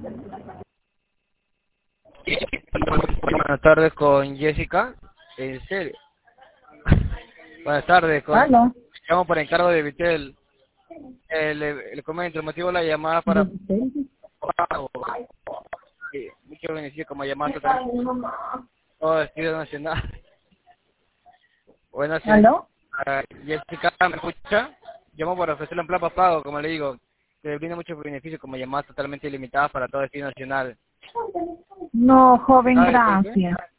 Buenas tardes con Jessica. En serio. Buenas tardes. ¿Aló? Llamo por encargo de Vitel. Le comento, el motivo de la llamada para pago. Sí, mucho beneficio como llamada total. Oh, Estudio Nacional. Bueno, sí. ¿Aló? Jessica, ¿me escucha? Llamo para ofrecerle un plan pago, como le digo. Que brinda muchos beneficios como llamadas totalmente ilimitadas para todo Destino Nacional. No, joven, Disculpe? gracias.